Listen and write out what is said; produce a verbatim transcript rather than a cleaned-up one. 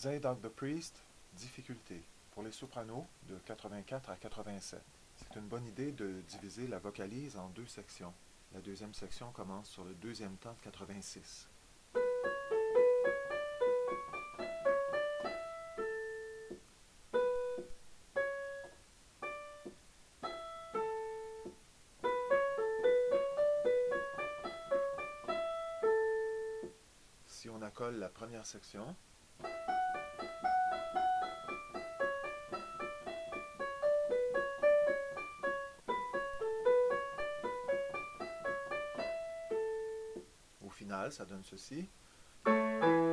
Zadok the Priest, difficulté. Pour les sopranos, de quatre-vingt-quatre à quatre-vingt-sept. C'est une bonne idée de diviser la vocalise en deux sections. La deuxième section commence sur le deuxième temps de quatre-vingt-six. Si on accole la première section, au final, ça donne ceci.